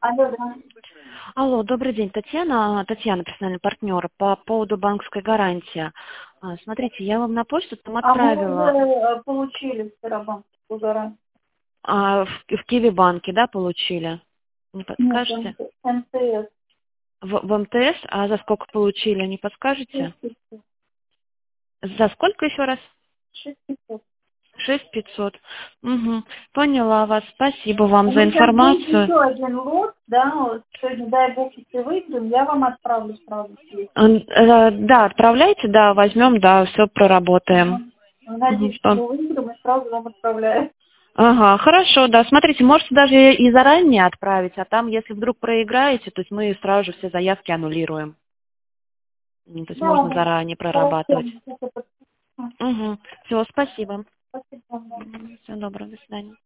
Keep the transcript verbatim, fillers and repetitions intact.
Алло, да. Алло, добрый день, Татьяна, Татьяна, персональный партнер, по поводу банковской гарантии. А, Смотрите, я вам на почту там А мы уже отправила, э, получили вчера банковскую гарантию. а, в, в Киви банке, да, получили? Не Нет, подскажете? МТ МТС. В, в МТС, а за сколько получили, не подскажете? шесть пятьсот. За сколько еще раз? шесть пятьсот. Шесть пятьсот. Угу. Поняла вас, спасибо вам У за меня есть информацию. еще один лот, да, вот сегодня, дай бог, если выйдем, я вам отправлю сразу. М, э, Да, отправляйте, да, возьмем, да, все проработаем. Мгм. Надеюсь, что мы выиграем и сразу вам отправляю. Ага, хорошо, да. Смотрите, можете даже и заранее отправить, а там, если вдруг проиграете, то есть мы сразу же все заявки аннулируем. М, То есть Да, можно заранее хорошо. прорабатывать. Угу. Все, спасибо. Спасибо вам. Всего доброго, до свидания.